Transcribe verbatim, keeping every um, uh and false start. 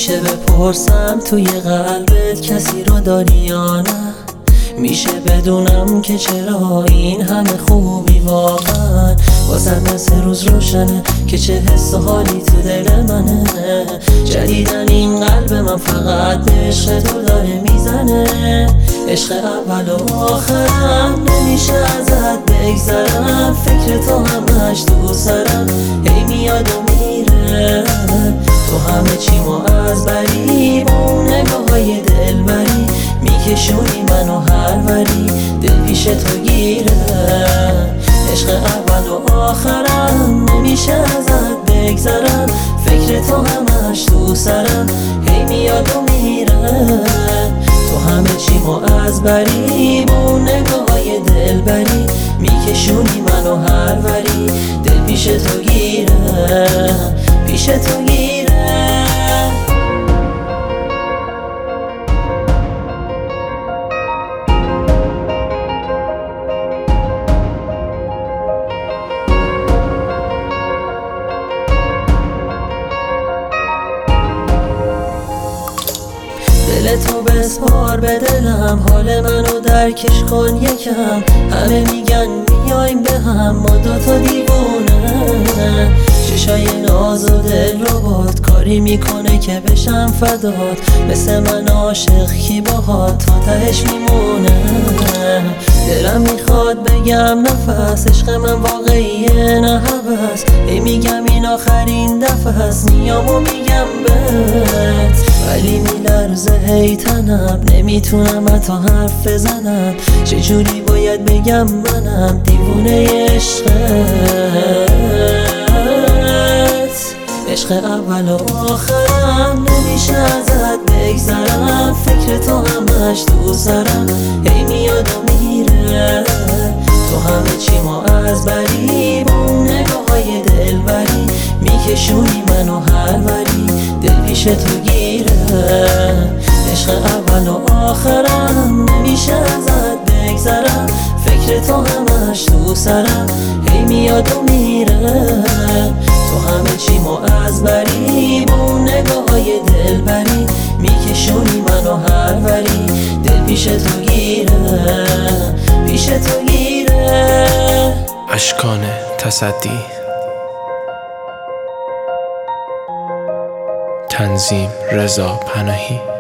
میشه بپرسم توی قلبت کسی رو داری یا نه؟ میشه بدونم که چرا این همه خوبی واقعا؟ واسه مثل روز روشنه که چه حس و حالی تو دل منه. جدیدن این قلب من فقط به عشق تو داره میزنه. عشق اول و آخرم، نمیشه ازت بگذرم. فکر تو همش تو سرم، هی میاد و میره. تو همه چیمو از بری، با اون نگاهای دل بری میکشونی منو هر وری، دل پیش تو گیره. عشق اول و آخرم، نمیشه ازت بگذرم. فکر تو همش تو سرم، هی میاد و میره. تو همه چیمو از بری، با اون نگاهای دل بری میکشونی منو هر وری، دل پیش تو گیره، پیش تو گیره. دل تو بسپار به دلم، حال منو درکش کن یکم. همه میگن میایم به هم، ما دوتا دیوونه. چشای ناز و دل ربات کاری میکنه که بشم فدات. مثل من عاشق کی باهات تا تهش میمونه. دلم میخواد بگم نفس، عشق من واقعیه نه هوس. ای میگم این آخرین دفعه است، میام و میگم بهت، ولی میلرزه هی تنم. نمیتونم حتی حرف بزنم، چجوری باید بگم منم دیوونه عشقت. عشق اول و آخرم، نمیشه ازت بگذرم. فکر تو همش تو سرم، هی میاد و میره. تو همه چیمو از بری، با اون نگاهای دل بری میکشونی منو هر وری، دل پیش تو گیره. عشق اول و آخرم، نمیشه ازت بگذرم. فکر تو همش تو سرم، هی میاد و میره. تو همه چیمو از بری، با اون نگاهای دل بری میکشونی منو هر وری، دل پیش تو گیره، پیش تو گیره. اشکان تصدی، تنظیم رضا پناهی.